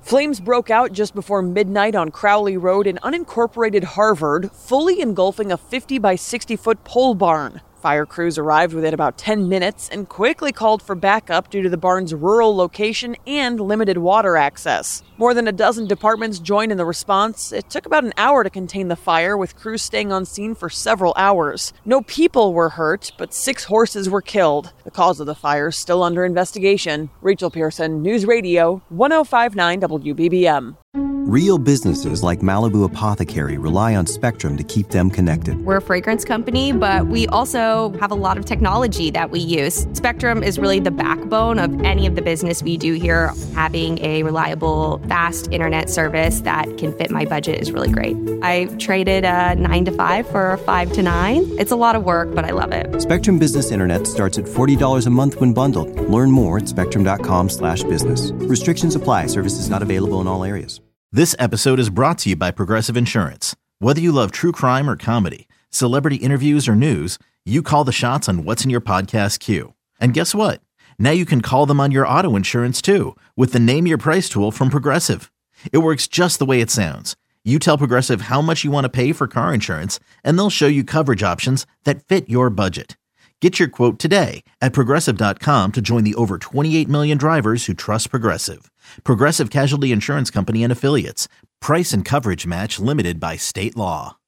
Flames broke out just before midnight on Crowley Road in unincorporated Harvard, fully engulfing a 50 by 60-foot pole barn. Fire crews arrived within about 10 minutes and quickly called for backup due to the barn's rural location and limited water access. More than a dozen departments joined in the response. It took about an hour to contain the fire, with crews staying on scene for several hours. No people were hurt, but 6 horses were killed. The cause of the fire is still under investigation. Rachel Pearson, News Radio, 105.9 WBBM. Real businesses like Malibu Apothecary rely on Spectrum to keep them connected. We're a fragrance company, but we also have a lot of technology that we use. Spectrum is really the backbone of any of the business we do here. Having a reliable, fast internet service that can fit my budget is really great. I traded a 9 to 5 for a 5 to 9. It's a lot of work, but I love it. Spectrum Business Internet starts at $40 a month when bundled. Learn more at spectrum.com/business. Restrictions apply. Services not available in all areas. This episode is brought to you by Progressive Insurance. Whether you love true crime or comedy, celebrity interviews or news, you call the shots on what's in your podcast queue. And guess what? Now you can call them on your auto insurance too, with the Name Your Price tool from Progressive. It works just the way it sounds. You tell Progressive how much you want to pay for car insurance, and they'll show you coverage options that fit your budget. Get your quote today at Progressive.com to join the over 28 million drivers who trust Progressive. Progressive Casualty Insurance Company and Affiliates. Price and coverage match limited by state law.